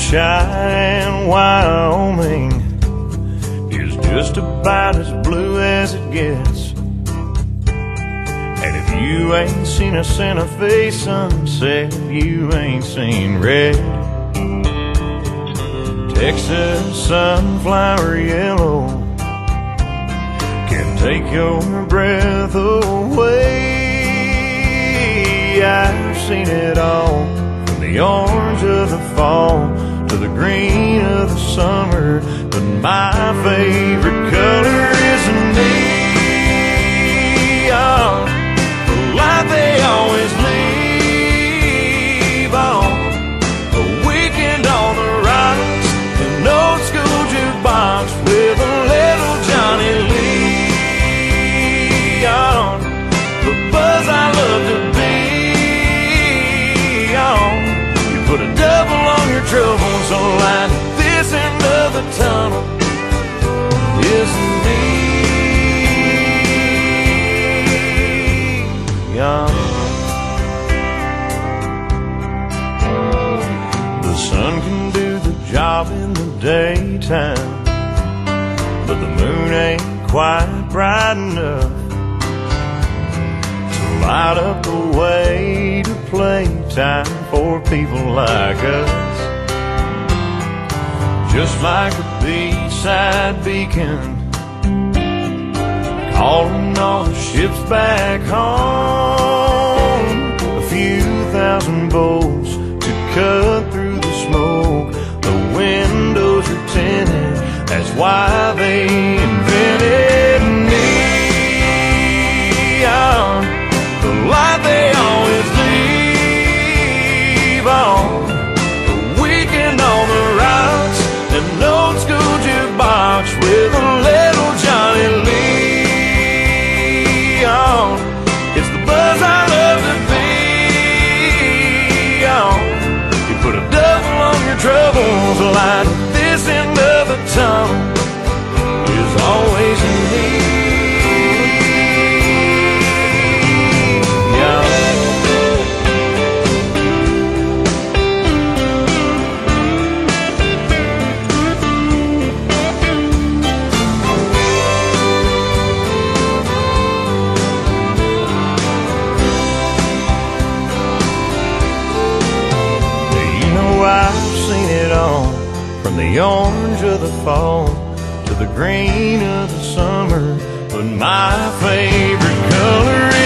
Cheyenne, Wyoming is just about as blue as it gets. And if you ain't seen a Santa Fe sunset, you ain't seen red. Texas sunflower yellow can take your breath away. I've seen it all, from the orange of the fall to the green of the summer, but my favorite color is neon, the light they always leave on. A weekend on the rocks, an old school jukebox with a little Johnny Lee on. The buzz I love to be on. You put a double on your troubles, so light at this end of the tunnel is neon. The sun can do the job in the daytime, but the moon ain't quite bright enough to light up the way to playtime for people like us. Just like a beachside beacon, calling all the ships back home. A few thousand volts to cut through the smoke. The windows are tinted, that's why they invented neon. The light they always leave on. A weekend on the rocks, an old school jukebox with a little Johnny Lee on. It's the buzz I love to be on. You put a double on your troubles, like this end of the tunnel is always in need. From the orange of the fall to the green of the summer, but my favorite color